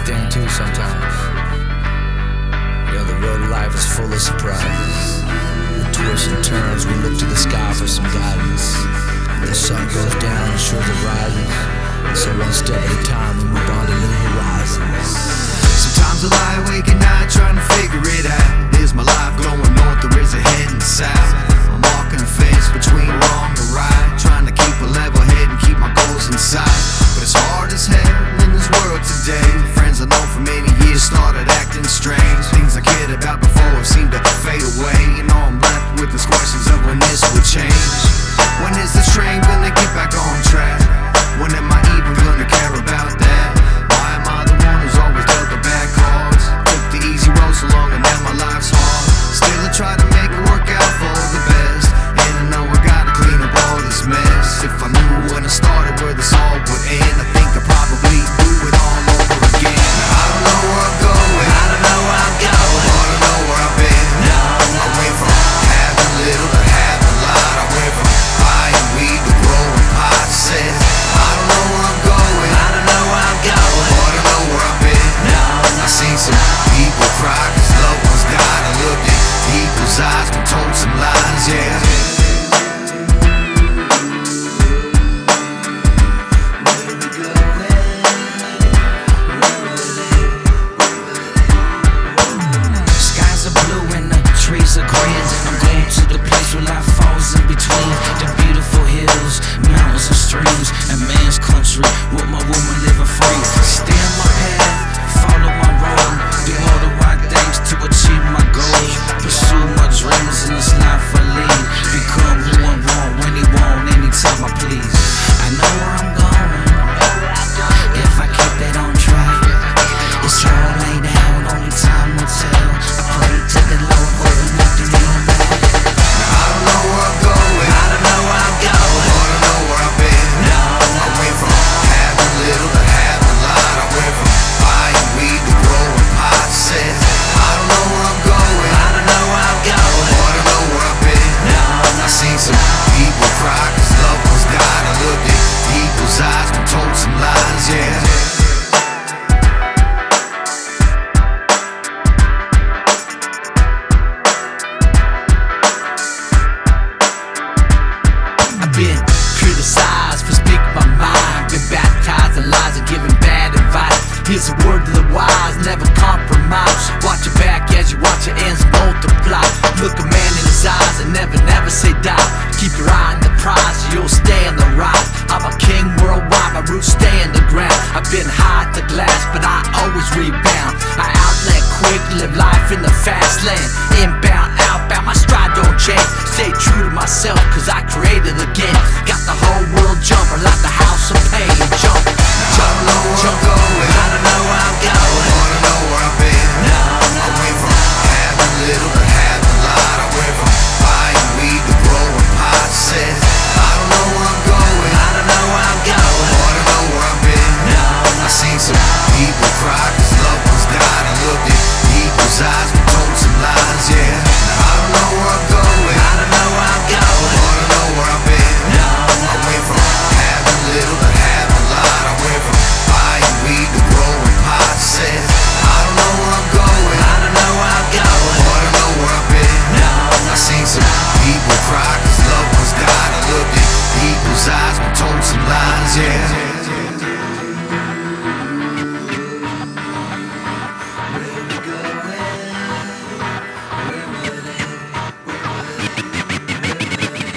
thing too sometimes. The road of life is full of surprises. With twists and turns, we look to the sky for some guidance. The sun goes down and shores are rising. So one step at a time, we move on to new horizons. Sometimes I lie awake at night trying to figure it out. Is my life going north or is it heading south? I'm walking a fence between wrong and right, trying to keep a level head and keep my goals in sight. But it's hard as hell in this world today. Friends I know for many years started acting strange. Things I cared about before seem to fade away, and all I'm left with is questions of when this will change. When is this train gonna get back on track? When am I even gonna care about that? Why am I the one who's always dealt the bad cards? Took the easy road so long and now my life's hard. Still I try to make it work out for the best, and I know I gotta clean up all this mess. If I knew when I started where this all would end, I think I'd probably do it all over again. I don't know where I'm going, I don't know where I'm going, I don't know where I've been. No, I went from having little to having a lot. I went from buying weed to growing pot. Said I don't know where I'm going, I don't know where I'm going, I don't know where I've been. No, I seen some people cry cause loved ones died. I looked in people's eyes, been told some lies, yeah. Trees are green, I'm going to the place where life falls in between the beautiful hills, mountains and streams, and man's country with my woman living free. Stay on my path, follow my road, do all the right things to achieve my goals, pursue my dreams in this life I lead, become who I want when he want, anytime I please. I know where I'm going, if I keep that on track. It's all laid out, only time will tell. I pray to the Lord. Been criticized for speaking my mind, been baptized in lies and giving bad advice. Here's a word to the wise, never compromise. Watch your back as you watch your ends multiply. Look a man in his eyes and never say die. Keep your eye on the prize, you'll stay on the rise. I'm a king worldwide, my roots stay in the ground. I've been high at the glass, but I always rebound. I outlet quick, live life in the fast lane. Inbound, outbound, my stride don't change. Stay true to myself, cause I created again. Got the whole world jumping like the house of pain. Jump, jump, jump, going. I don't know where I'm going, I don't know where I've been. No, I went from having little to having a lot. I went from buying weed to growing pot. Said I don't know where I'm going, I don't know where I'm going, I don't know where I've been. No, I seen some people cry cause loved ones died. I looked in people's eyes, been told some lies, yeah. Now I don't know where I'm going, I don't know where I'm going, I don't know where I've been. No, I went from having little to having a lot. I went from buying weed to growing pot. Said I don't know where I'm going, I don't know where I'm going, I don't know where I've been. No, I seen some people cry cause loved ones died. I looked in people's eyes, been told some lies, yeah.